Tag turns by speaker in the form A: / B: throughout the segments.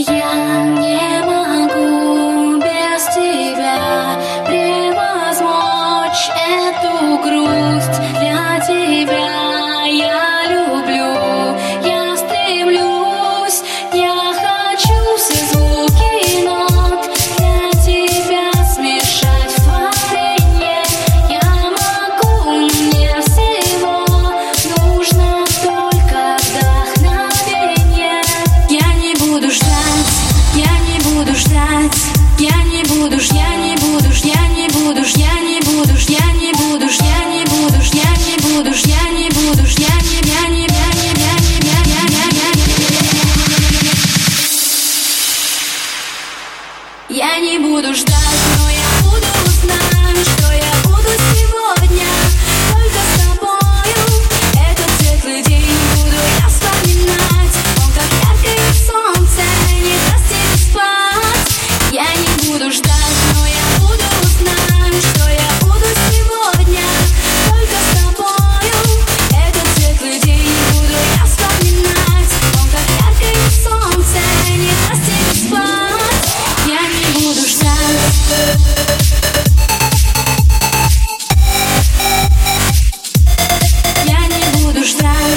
A: Я не могу без тебя превозмочь эту грусть. Для тебя я люблю, я стремлюсь, я хочу все звуки нот для тебя смешать в творенье. Я могу, но мне всего нужно только вдохновение. Я не буду ждать, я не буду ждать, я не буду, я не буду, я не буду, я не буду, я не буду, я не буду, я не буду, я не буду, я не я не буду ждать, но я буду знать, что я буду сегодня только с тобою. Этот светлый день буду я вспоминать, он как яркое солнце не даст тебе спать. Я не буду ждать, но я буду знать, что я буду сегодня только с тобою. Этот светлый день буду я вспоминать, он как яркое солнце не даст тебе спать. Я не буду ждать. Я не буду ждать.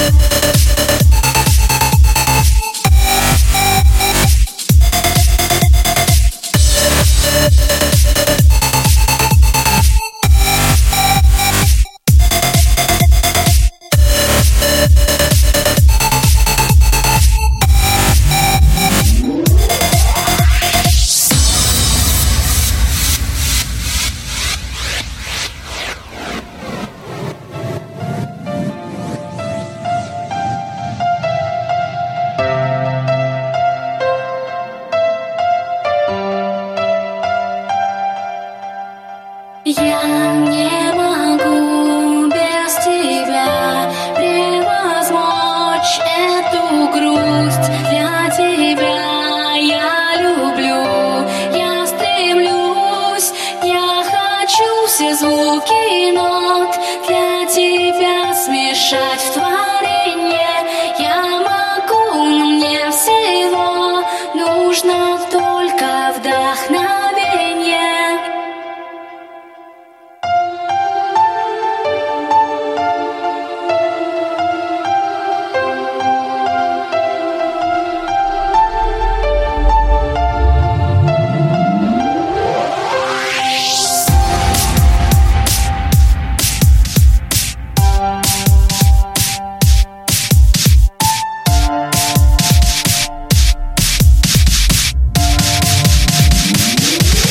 A: Я не могу без тебя превозмочь эту грусть. Для тебя я люблю, я стремлюсь, я хочу все звуки нот для тебя смешать в творенье. Я могу, но мне всего нужно только вдохновение.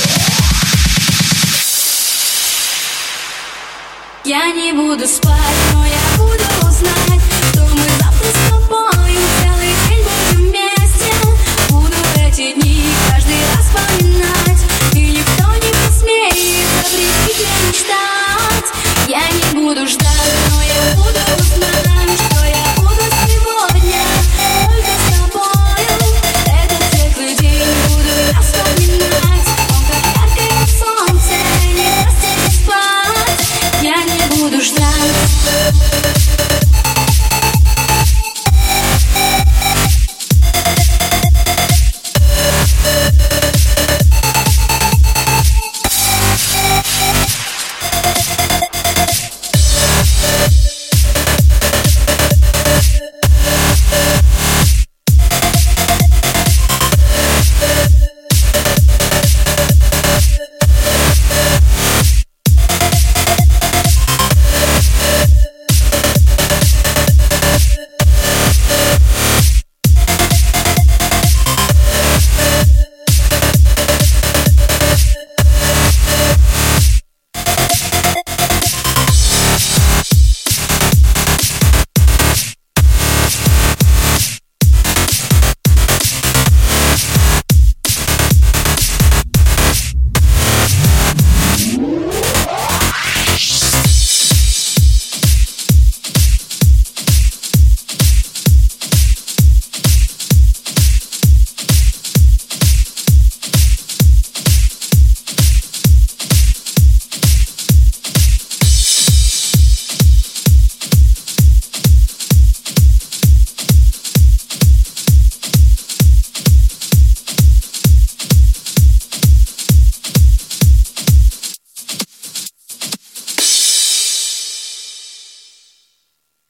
A: Я не буду спать.